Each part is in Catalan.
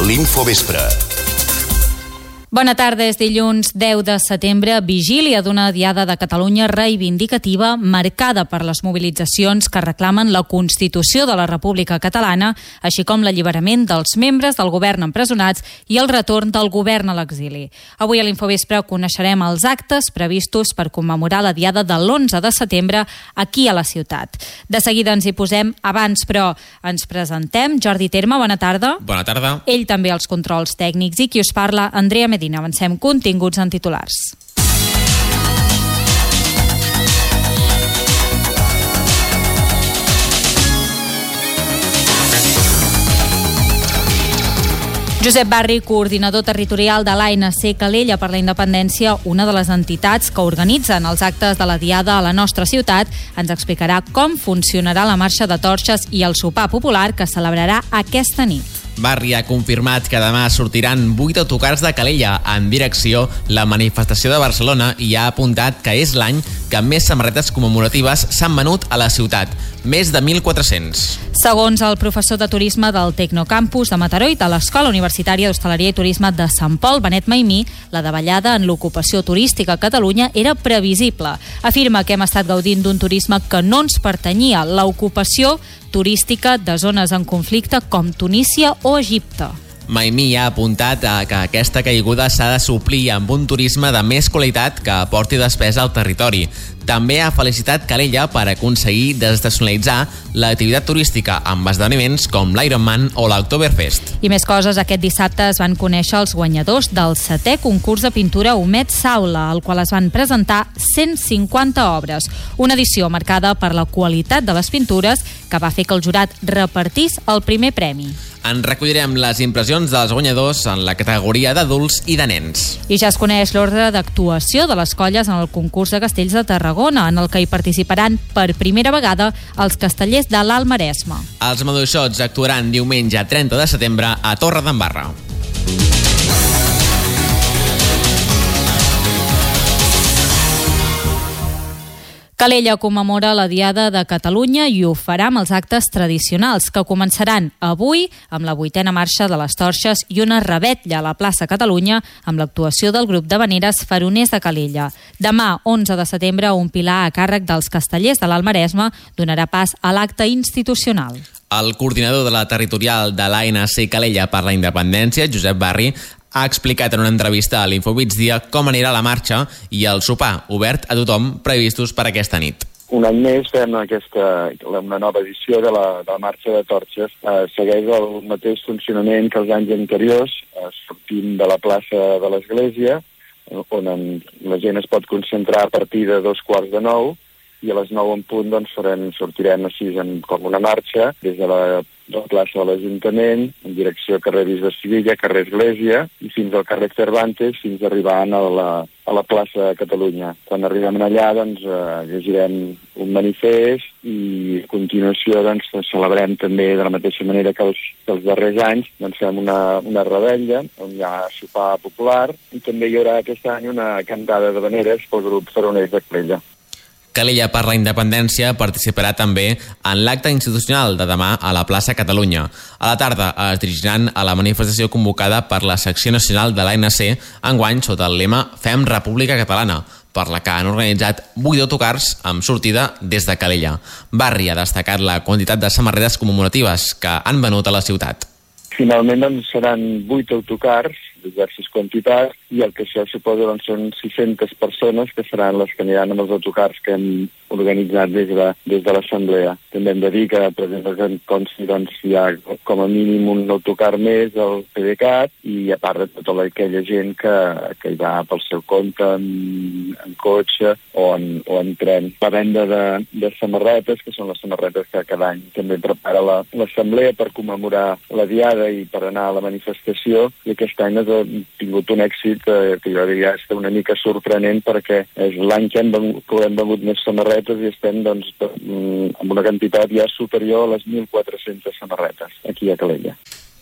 l'Infovespre. Bona tarda, és dilluns 10 de setembre, vigília d'una Diada de Catalunya reivindicativa marcada per les mobilitzacions que reclamen la Constitució de la República Catalana, així com l'alliberament dels membres del govern empresonats i el retorn del govern a l'exili. Avui a l'Infovespre coneixerem els actes previstos per commemorar la Diada de l'11 de setembre aquí a la ciutat. De seguida ens hi posem, abans però ens presentem. Jordi Terme, bona tarda. Bona tarda. Ell també als controls tècnics i qui us parla, Andrea Medina. Avancem continguts en titulars. Josep Barri, coordinador territorial de l'ANC Calella per la Independència, una de les entitats que organitzen els actes de la Diada a la nostra ciutat, ens explicarà com funcionarà la marxa de torxes i el sopar popular que celebrarà aquesta nit. Barri ha confirmat que demà sortiran 8 autocars de Calella en direcció la manifestació de Barcelona i ha apuntat que és l'any que més samarretes commemoratives s'han venut a la ciutat, més de 1.400. Segons el professor de turisme del Tecnocampus de Mataró i de l'Escola Universitària d'Hostaleria i Turisme de Sant Pol, Benet Maimí, la davallada en l'ocupació turística a Catalunya era previsible. Afirma que hem estat gaudint d'un turisme que no ens pertanyia, l'ocupació turística de zones en conflicte com Tunísia o Egipte. Maimí ha apuntat que aquesta caiguda s'ha de suplir amb un turisme de més qualitat que aporti despesa al territori. També ha felicitat Calella per aconseguir desestacionalitzar l'activitat turística amb esdeveniments com l'Ironman o l'Oktoberfest. I més coses, aquest dissabte es van conèixer els guanyadors del 7è concurs de pintura Humet Saula, al qual es van presentar 150 obres. Una edició marcada per la qualitat de les pintures que va fer que el jurat repartís el primer premi. En recollirem les impressions dels guanyadors en la categoria d'adults i de nens. I ja es coneix l'ordre d'actuació de les colles en el concurs de castells de Tarragona, en el que hi participaran per primera vegada els castellers de l'Alt Maresme. Els maduixots actuaran diumenge 30 de setembre a Torredembarra. Calella commemora la Diada de Catalunya i ho farà amb els actes tradicionals, que començaran avui amb la 8a marxa de les torxes i una revetlla a la plaça Catalunya amb l'actuació del grup d'havaneres Faroners de Calella. Demà, 11 de setembre, un pilar a càrrec dels castellers de l'Alt Maresme donarà pas a l'acte institucional. El coordinador de la territorial de l'ANC Calella per la Independència, Josep Barri, ha explicat en una entrevista a l'Infomigdia com anirà la marxa i el sopar obert a tothom previstos per aquesta nit. Un any més fem una nova edició de la marxa de torxes. Segueix el mateix funcionament que els anys anteriors, sortint de la plaça de l'Església, on la gent es pot concentrar a partir de 8:45, i a les 9 en punt sortirem així com una marxa des de la plaça de l'Ajuntament en direcció a carrer Bisbe Sivilla, carrer Església i fins al carrer Cervantes, fins arribant a la plaça de Catalunya. Quan arribem allà llegirem un manifest i a continuació celebrem també de la mateixa manera que els darrers anys, fem una revetlla on hi ha sopar popular i també hi haurà aquest any una cantada d'havaneres pel grup Faroners de Calella. Calella per la Independència participarà també en l'acte institucional de demà a la plaça Catalunya. A la tarda es dirigiran a la manifestació convocada per la secció nacional de l'ANC, enguany sota el lema Fem República Catalana, per la que han organitzat 8 autocars amb sortida des de Calella. Barri ha destacat la quantitat de samarretes commemoratives que han venut a la ciutat. Finalment seran 8 autocars de diverses quantitats i el que això suposa són 600 persones que seran les que aniran amb els autocars que hem organitzat des de l'Assemblea. També hem de dir que, per exemple, hi ha com a mínim un autocar més al PDeCAT i a part de tota aquella gent que hi va pel seu compte en cotxe o en tren. La venda de samarretes, que són les samarretes que cada any també prepara l'Assemblea per commemorar la Diada i per anar a la manifestació, i aquest any ha tingut un èxit que jo diria és una mica sorprenent perquè és l'any que hem venut més samarretes i estem amb una quantitat ja superior a les 1.400 samarretes aquí a Calella.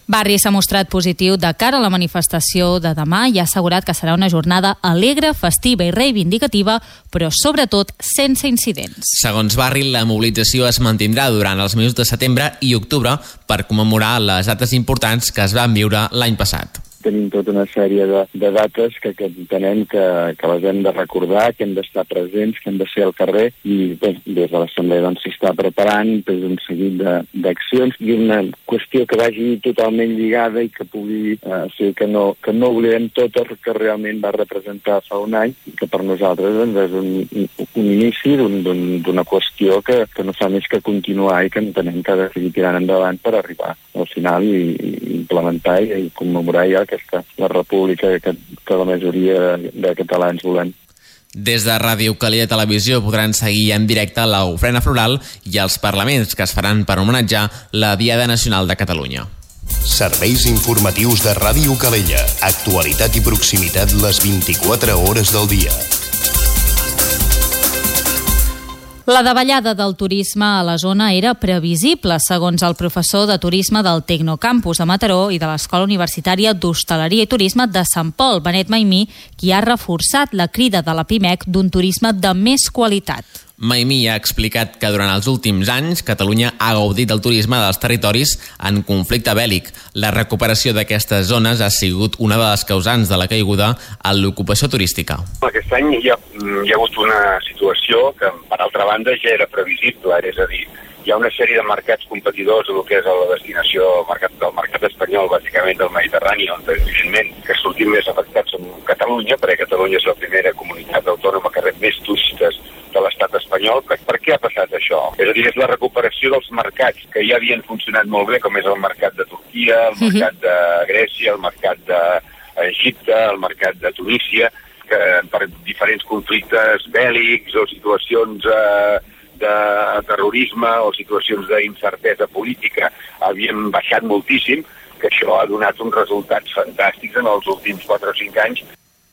Barri s'ha mostrat positiu de cara a la manifestació de demà i ha assegurat que serà una jornada alegre, festiva i reivindicativa, però sobretot sense incidents. Segons Barri, la mobilització es mantindrà durant els mesos de setembre i octubre per commemorar les dates importants que es van viure l'any passat. Tenim tota una sèrie de dates que entenem que les hem de recordar, que hem d'estar presents, que hem de ser al carrer, i bé, des de l'Assemblea s'hi està preparant un seguit d'accions i una qüestió que vagi totalment lligada i que pugui fer que no oblidem tot el que realment va representar fa un any i que per nosaltres és un inici d'una qüestió que no fa més que continuar i que entenem que ha de seguir tirant endavant per arribar al final i implementar i commemorar ja la república que la majoria de catalans volem. Des de Ràdio Calella Televisió podran seguir en directe l'ofrena floral i els parlaments que es faran per homenatjar la Diada Nacional de Catalunya. Serveis informatius de Ràdio Calella. Actualitat i proximitat les 24 hores del dia. La davallada del turisme a la zona era previsible, segons el professor de turisme del Tecnocampus de Mataró i de l'Escola Universitària d'Hostaleria i Turisme de Sant Pol, Benet Maimí, qui ha reforçat la crida de la PIMEC d'un turisme de més qualitat. Maimí ha explicat que durant els últims anys Catalunya ha gaudit del turisme dels territoris en conflicte bèl·lic. La recuperació d'aquestes zones ha sigut una de les causants de la caiguda en l'ocupació turística. Aquest any hi ha hagut una situació que, per altra banda, ja era previsible, és a dir, hi ha una sèrie de mercats competidors del que és la destinació del mercat espanyol, bàsicament del Mediterrani, on evidentment que sortim més afectats en Catalunya, perquè Catalunya és la primera comunitat autònoma que rep més turistes de l'estat espanyol. Per què ha passat això? És a dir, és la recuperació dels mercats que ja havien funcionat molt bé, com és el mercat de Turquia, el mercat de Grècia, el mercat d'Egipte, el mercat de Tunísia, que per diferents conflictes bèl·lics o situacions de terrorisme o situacions d'incertesa política havien baixat moltíssim, que això ha donat uns resultats fantàstics en els últims 4 o 5 anys.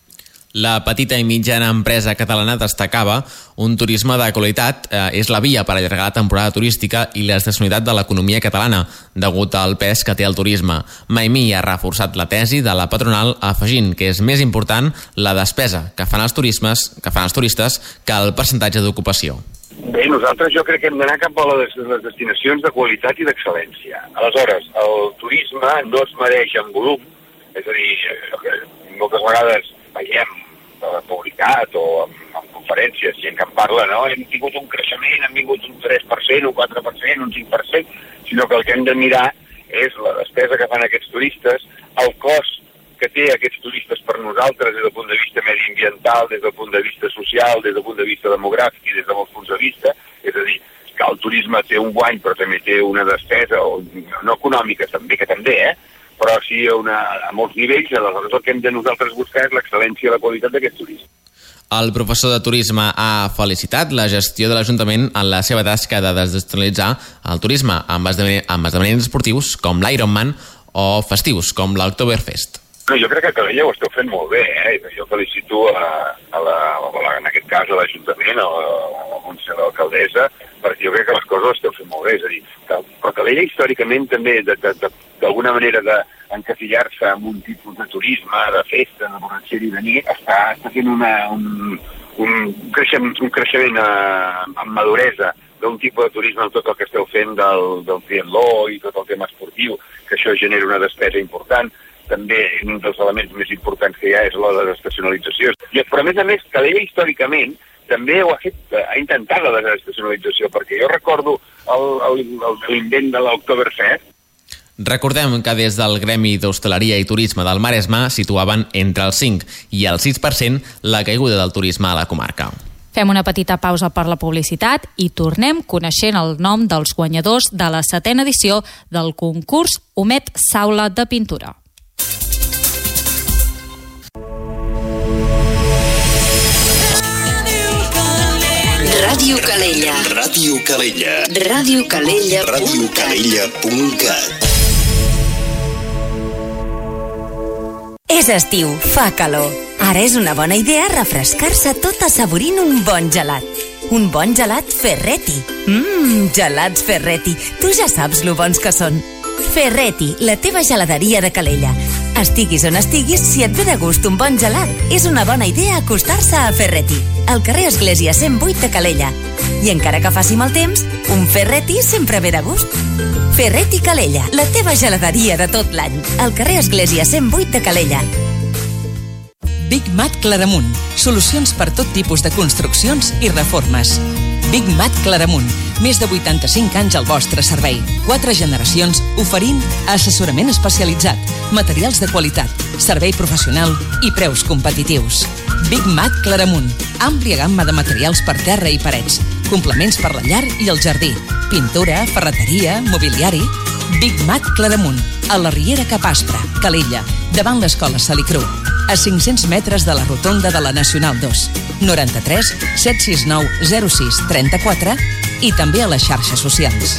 La petita i mitjana empresa catalana destacava un turisme de qualitat és la via per allargar la temporada turística i l'estacionalitat de l'economia catalana, degut al pes que té el turisme. Maimí ha reforçat la tesi de la patronal afegint que és més important la despesa que fan els turistes que el percentatge d'ocupació. Bé, nosaltres jo crec que hem d'anar cap a les destinacions de qualitat i d'excel·lència. Aleshores, el turisme no es mereix en volum, és a dir, moltes vegades veiem publicat o en conferències, gent que en parla, no? Hem tingut un creixement, hem vingut un 3%, un 4%, un 5%, sinó que el que hem de mirar és la despesa que fan aquests turistes, el cost que té aquests turistes per nosaltres des del punt de vista mediambiental, des del punt de vista social, des del punt de vista demogràfic i des de molts punts de vista, és a dir, que el turisme té un guany però també té una despesa, no econòmica també, que també, però sí a molts nivells. Aleshores el que hem de nosaltres buscar és l'excel·lència i la qualitat d'aquest turisme. El professor de turisme ha felicitat la gestió de l'Ajuntament en la seva tasca de desestacionalitzar el turisme amb esdeveniments esportius com l'Ironman o festius com l'Oktoberfest. Jo crec que Calella ho esteu fent molt bé, Jo felicito en aquest cas a l'Ajuntament, a la Montse l'alcaldessa, perquè jo crec que les coses les esteu fent molt bé, és a dir, però Calella històricament també d'alguna manera d'encasillar-se en un tipus de turisme, de festa, de borratxera i de nit, està fent un creixement amb maduresa d'un tipus de turisme amb tot el que esteu fent del triatló i tot el tema esportiu, que això genera una despesa important. També un dels elements més importants que hi ha és la desestacionalització. Però a més, Calella històricament també ha intentat la desestacionalització, perquè jo recordo l'invent de l'Oktoberfest. Recordem que des del Gremi d'Hostaleria i Turisme del Maresme situaven entre el 5 i el 6% la caiguda del turisme a la comarca. Fem una petita pausa per la publicitat i tornem coneixent el nom dels guanyadors de la 7ª edició del concurs Homet Saula de Pintura. Ràdio Calella. Ràdio Calella. Ràdio Calella. radiocalella.cat. És estiu, fa calor. Ara és una bona idea refrescar-se tot assaborint un bon gelat. Un bon gelat Ferretti. Gelats Ferretti. Tu ja saps lo bons que són. Ferretti, la teva geladeria de Calella. Estiguis on estiguis, si et ve de gust un bon gelat, és una bona idea acostar-se a Ferretti, al carrer Església 108 de Calella. I encara que faci mal temps, un Ferretti sempre ve de gust. Ferretti Calella, la teva geladeria de tot l'any, al carrer Església 108 de Calella. Big Mat Claramunt. Solucions per tot tipus de construccions i reformes. Big Mat Claramunt. Més de 85 anys al vostre servei. 4 generacions oferint assessorament especialitzat, materials de qualitat, servei professional i preus competitius. Big Mat Claramunt. Àmplia gamma de materials per terra i parets. Complements per la llar i el jardí. Pintura, ferreteria, mobiliari. Big Mat Claramunt. A la Riera Cap Aspre, Calella, davant l'escola Salicru. A 500 metres de la rotonda de la Nacional 2. 93 769 06 34 i també a les xarxes socials.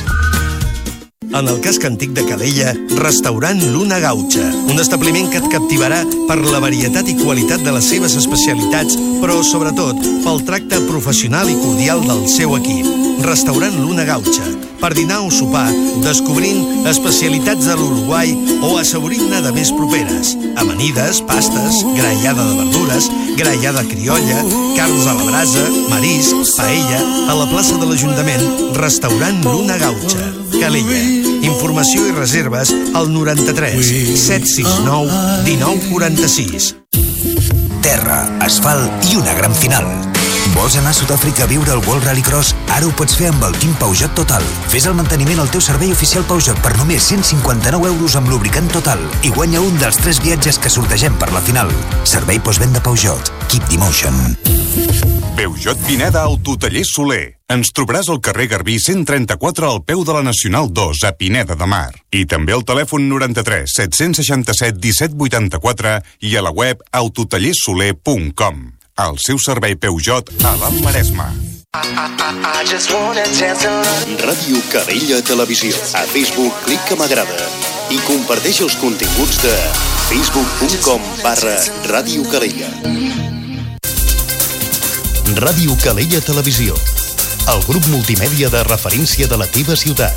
En el casc antic de Calella, restaurant Luna Gaucha, un establiment que et captivarà per la varietat i qualitat de les seves especialitats, però sobretot pel tracte professional i cordial del seu equip. Restaurant Luna Gaucha, per dinar o sopar, descobrint especialitats de l'Uruguai o assaborint-ne de més properes. Amanides, pastes, graellada de verdures, graellada criolla, carns a la brasa, marisc, paella, a la plaça de l'Ajuntament, restaurant Luna Gaucha, Calella. Informació i reserves al 93 769 1946. Terra, asfalt i una gran final. Vols anar a Sud-àfrica a viure el World Rallycross? Ara ho pots fer amb el Team Peugeot Total. Fes el manteniment al teu servei oficial Peugeot per només 159 euros amb lubricant Total i guanya un dels 3 viatges que sortegem per la final. Servei postvenda Peugeot. Keep the motion. Peugeot Pineda Autotaller Soler. Ens trobaràs al carrer Garbí 134 al peu de la Nacional 2 a Pineda de Mar. I també al telèfon 93 767 1784 i a la web autotallersoler.com. El seu servei Peugeot a l'Alt Maresme. Ràdio Calella Televisió. A Facebook, clica m'agrada i comparteix els continguts de facebook.com/Ràdio Calella. Ràdio Calella Televisió, el grup multimèdia de referència de la teva ciutat.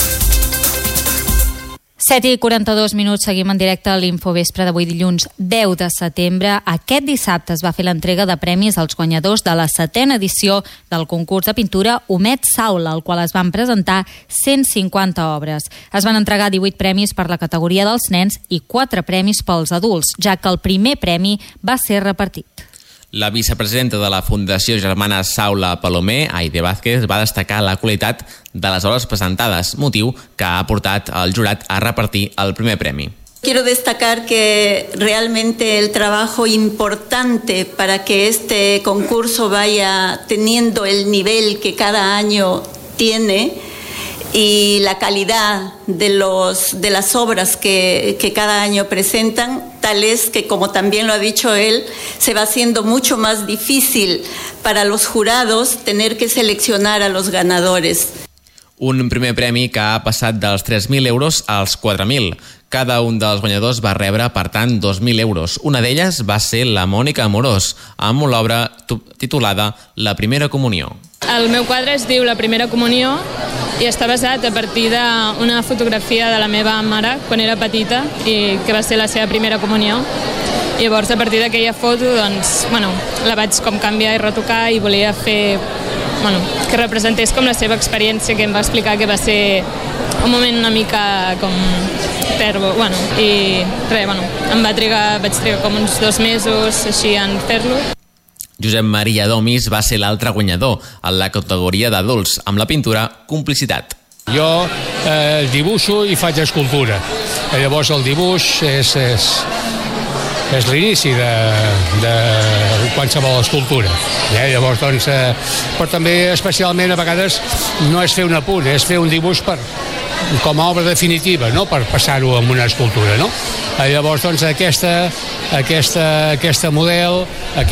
7:42 minuts, seguim en directe a l'Infovespre d'avui dilluns 10 de setembre. Aquest dissabte es va fer l'entrega de premis als guanyadors de la 7ª edició del concurs de pintura Humet Saula, al qual es van presentar 150 obres. Es van entregar 18 premis per la categoria dels nens i 4 premis pels adults, ja que el primer premi va ser repartit. La vicepresidenta de la Fundació Germana Saula Palomer, Aide Vázquez, va destacar la qualitat de les obres presentades, motiu que ha portat el jurat a repartir el primer premi. Quiero destacar que realmente el trabajo importante para que este concurso vaya teniendo el nivel que cada año tiene y la calidad de las obras que cada año presentan, tal es que, como también lo ha dicho él, se va haciendo mucho más difícil para los jurados tener que seleccionar a los ganadores. Un primer premi que ha passat dels 3.000 euros als 4.000. Cada un dels guanyadors va rebre, per tant, 2.000 euros. Una d'elles va ser la Mònica Amorós, amb l'obra titulada La primera comunió. El meu quadre es diu La primera comunió i està basat a partir d'una fotografia de la meva mare quan era petita i que va ser la seva primera comunió. I llavors, a partir d'aquella foto, doncs, la vaig com canviar i retocar i volia fer, que representés com la seva experiència, que em va explicar que va ser un moment una mica com fervo, i res, vaig trigar com uns 2 mesos així en fer-lo. Josep Maria Domis va ser l'altre guanyador en la categoria d'adults, amb la pintura Complicitat. Jo dibuixo i faig escultura. Llavors el dibuix és l'inici de qualsevol escultura. Llavors, doncs, però també especialment a vegades no és fer un apunt, és fer un dibuix com a obra definitiva, no? Per passar-ho en una escultura, no? Llavors, doncs, aquesta model,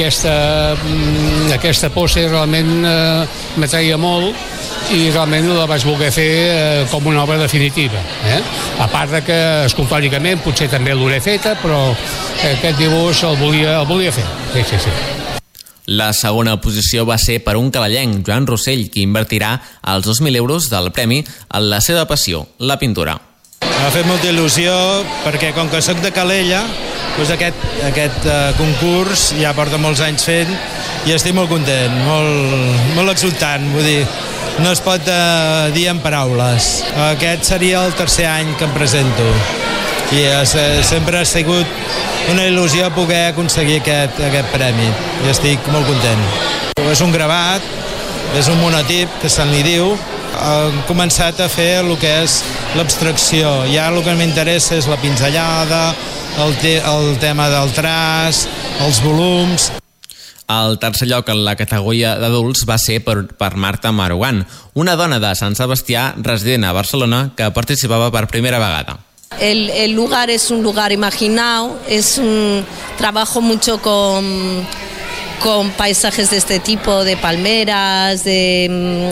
aquesta pose realment m'atreia molt i realment la vaig voler fer com una obra definitiva. A part de que escultòricament potser també l'hauré feta, però aquest dibuix el volia fer. Sí. La segona posició va ser per un calellenc, Joan Rossell, qui invertirà els 2.000 euros del premi en la seva passió, la pintura. M'ha fet molta il·lusió perquè com que soc de Calella, doncs aquest concurs ja porta molts anys fent i estic molt content, molt exultant, vull dir, no es pot dir en paraules. Aquest seria el tercer any que em presento i sempre ha sigut una il·lusió poder aconseguir aquest premi i estic molt content. És un gravat, és un monotip que se'n li diu. Hem començat a fer el que és l'abstracció. Ja el que m'interessa és la pinzellada, el tema del traç, els volums. El tercer lloc en la categoria d'adults va ser per Marta Marugan, una dona de Sant Sebastià resident a Barcelona que participava per primera vegada. El lugar es un lugar imaginado, trabajo mucho con paisajes de este tipo, de palmeras, de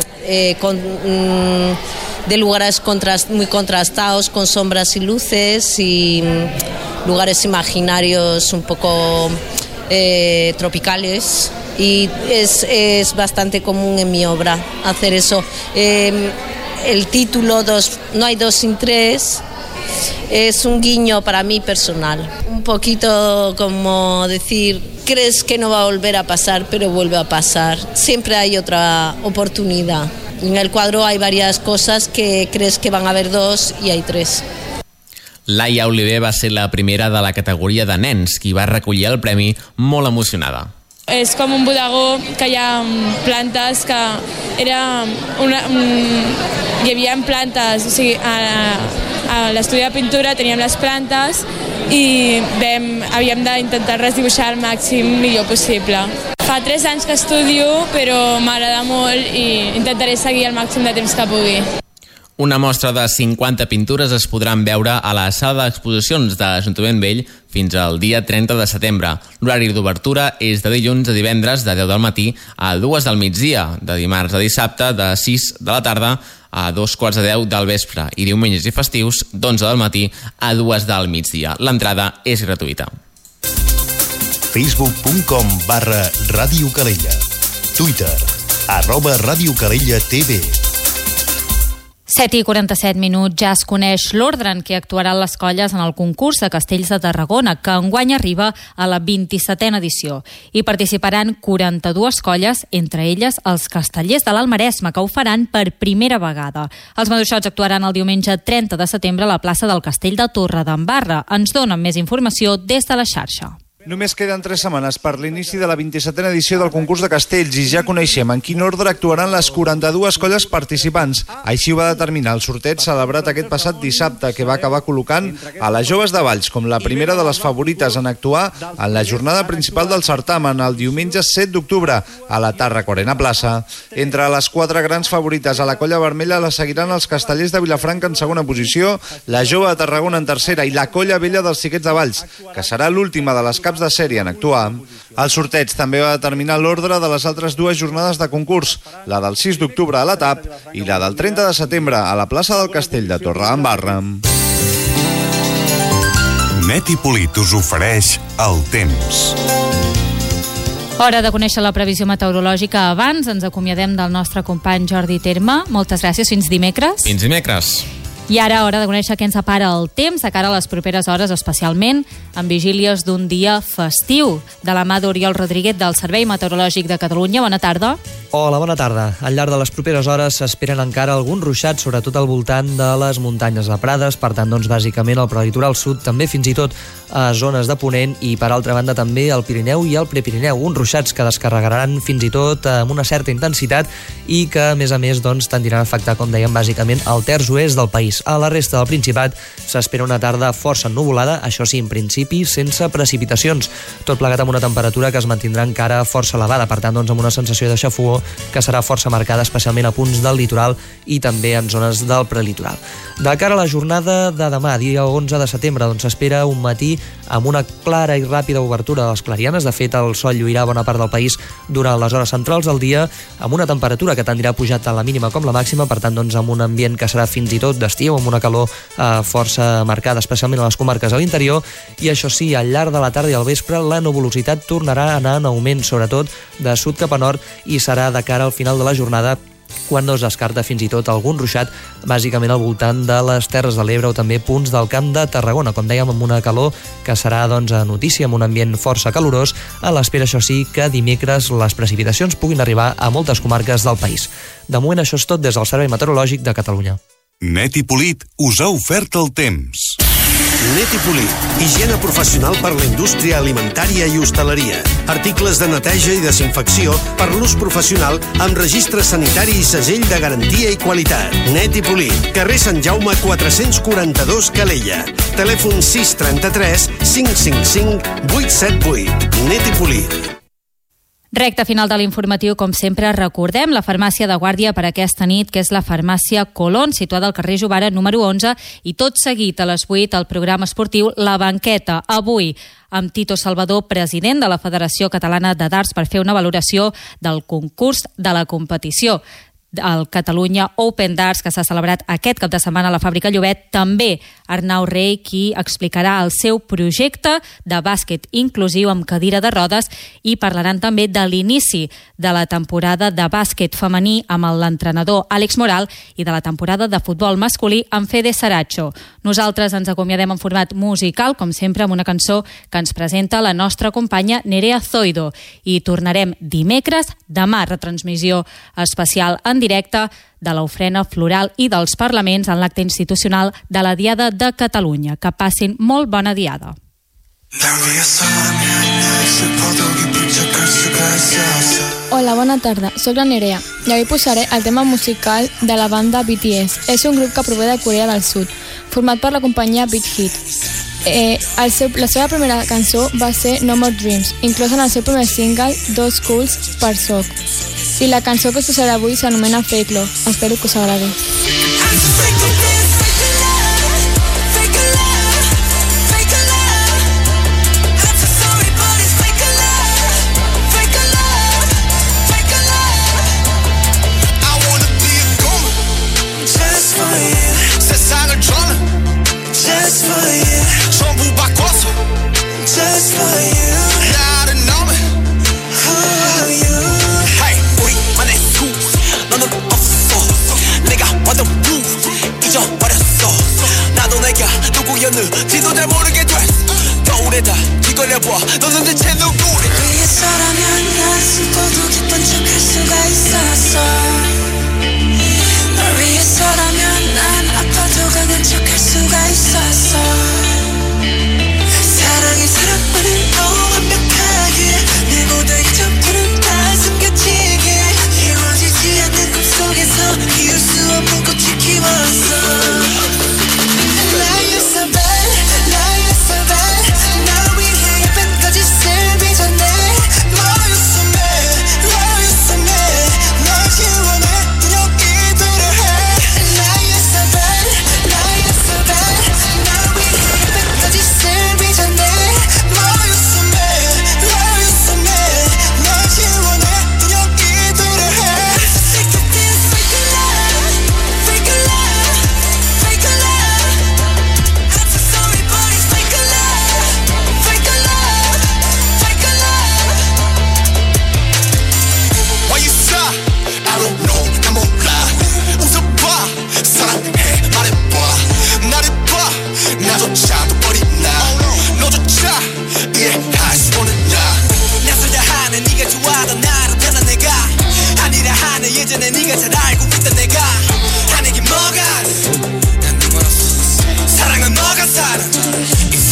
lugares muy contrastados con sombras y luces y lugares imaginarios un poco tropicales, y es bastante común en mi obra hacer eso. El título No hay dos sin tres es un guiño para mí personal, un poquito como decir, crees que no va a volver a pasar, pero vuelve a pasar, siempre hay otra oportunidad. En el cuadro hay varias cosas que crees que van a haber dos y hay tres. Laia Oliver va ser la primera de la categoria de nens, qui va recollir el premi molt emocionada. És com un bodegó que hi ha plantes que era hi havia plantes, o sigui, a l'estudi de pintura teníem les plantes i havíem d'intentar desdibuixar el màxim millor possible. Fa 3 anys que estudio, però m'agrada molt i intentaré seguir el màxim de temps que pugui. Una mostra de 50 pintures es podran veure a la sala d'exposicions de l'Ajuntament Vell fins al dia 30 de setembre. L'horari d'obertura és de dilluns a divendres de 10 del matí a 2 del migdia, de dimarts a dissabte de 6 de la tarda a 2:45 del vespre i diumenges i festius d'11 del matí a 2 del migdia. L'entrada és gratuïta. Facebook.com/Ràdio Calella. Twitter @Ràdio Calella TV. 7:47, ja es coneix l'ordre en què actuaran les colles en el concurs de Castells de Tarragona, que enguany arriba a la 27a edició. Hi participaran 42 colles, entre elles els Castellers de l'Alt Maresme, que ho faran per primera vegada. Els maduixots actuaran el diumenge 30 de setembre a la plaça del Castell de Torredembarra. Ens donen més informació des de la xarxa. Només queden 3 setmanes per l'inici de la 27a edició del concurs de Castells i ja coneixem en quin ordre actuaran les 42 colles participants. Així ho va determinar el sorteig celebrat aquest passat dissabte, que va acabar col·locant a les Joves de Valls com la primera de les favorites en actuar en la jornada principal del certamen el diumenge 7 d'octubre a la Tarracorena Plaça. Entre les 4 grans favorites a la colla vermella la seguiran els Castellers de Vilafranca en segona posició, la Jove de Tarragona en tercera i la Colla Vella dels Xiquets de Valls, que serà l'última de les caps de sèrie en actuar. El sorteig també va determinar l'ordre de les altres 2 jornades de concurs, la del 6 d'octubre a la TAP i la del 30 de setembre a la plaça del Castell de Torredembarra. Net i Polit us ofereix el temps. Hora de conèixer la previsió meteorològica. Abans ens acomiadem del nostre company Jordi Terme. Moltes gràcies, fins dimecres. Fins dimecres. I ara, hora de conèixer què ens separa el temps de cara a les properes hores, especialment amb vigílies d'un dia festiu. De la mà d'Oriol Rodríguez, del Servei Meteorològic de Catalunya. Bona tarda. Hola, bona tarda. Al llarg de les properes hores s'esperen encara alguns ruixats, sobretot al voltant de les muntanyes de Prades, per tant, doncs, bàsicament al prelitoral sud, també fins i tot a zones de Ponent i, per altra banda, també al Pirineu i al Prepirineu. Uns ruixats que descarregaran fins i tot amb una certa intensitat i que, a més, doncs, tendiran a afectar, com dèiem, bàsicament el terç oest del país. A la resta del Principat s'espera una tarda força ennuvolada, això sí, en principi, sense precipitacions. Tot plegat amb una temperatura que es mantindrà encara força elevada, per tant, doncs, amb una sensació de xafogor que serà força marcada, especialment a punts del litoral i també en zones del prelitoral. De cara a la jornada de demà, dia 11 de setembre, doncs s'espera un matí amb una clara i ràpida obertura de les clarianes. De fet, el sol lluirà bona part del país durant les hores centrals del dia, amb una temperatura que tendirà a pujar tant la mínima com la màxima, per tant, doncs, amb un ambient que serà fins i tot d'estiu, amb una calor força marcada, especialment a les comarques a l'interior, i això sí, al llarg de la tarda i al vespre la nuvolositat tornarà a anar en augment, sobretot de sud cap a nord, i serà de cara al final de la jornada quan no es descarta fins i tot algun ruixat, bàsicament al voltant de les Terres de l'Ebre o també punts del Camp de Tarragona, com dèiem, amb una calor que serà notícia, amb un ambient força calorós, a l'espera, això sí, que dimecres les precipitacions puguin arribar a moltes comarques del país. De moment, això és tot des del Servei Meteorològic de Catalunya. Net i Polit us ha ofert el temps. Net i Polit, higiene professional per la indústria alimentària i hostaleria. Articles de neteja i desinfecció per l'ús professional amb registre sanitari i segell de garantia i qualitat. Net i Polit, carrer Sant Jaume 442 Calella. Telèfon 633 555 878. Net i Polit. Recte final de l'informatiu, com sempre, recordem la farmàcia de guàrdia per aquesta nit, que és la farmàcia Colón, situada al carrer Jovara número 11, i tot seguit a les 8 el programa esportiu La Banqueta. Avui amb Tito Salvador, president de la Federació Catalana de Darts, per fer una valoració del concurs de la competició. El Catalunya Open Darts, que s'ha celebrat aquest cap de setmana a la Fàbrica Llobet. També Arnau Rey, qui explicarà el seu projecte de bàsquet inclusiu amb cadira de rodes, i parlaran també de l'inici de la temporada de bàsquet femení amb l'entrenador Àlex Moral i de la temporada de futbol masculí amb Fede Saracho. Nosaltres ens acomiadem en format musical, com sempre, amb una cançó que ens presenta la nostra companya Nerea Zoido, i tornarem dimecres, demà retransmissió especial en directe de l'ofrena floral i dels parlaments en l'acte institucional de la Diada de Catalunya. Que passin molt bona Diada. Hola, bona tarda, soc la Nerea i avui posaré el tema musical de la banda BTS. És un grup que prové de Corea del Sud, format per la companyia Big Hit. La seva primera cançó va ser No More Dreams, inclosa en el seu primer single, 2 Schools per Soc. I la cançó que us posaré avui s'anomena Fake Love. Espero que us agradi. 지도 잘 모르게 됐어 겨울에다 뒤걸려봐 너는 대체 누구래 위에서라면 아직도 깊은 척할 수가 있었어 널 위해서라면 난 아파도 강한 척할 수가 있었어 사랑이 사랑만을 더 완벽하게 내 모든 점들은 다 숨겨지게 이루어지지 않는 꿈속에서 이을 수 없는 꽃이 키웠어 예전에 네가 잘 알고 있던 내가 하는 게 뭐가 난 네 멀었어 사랑은 너가 살아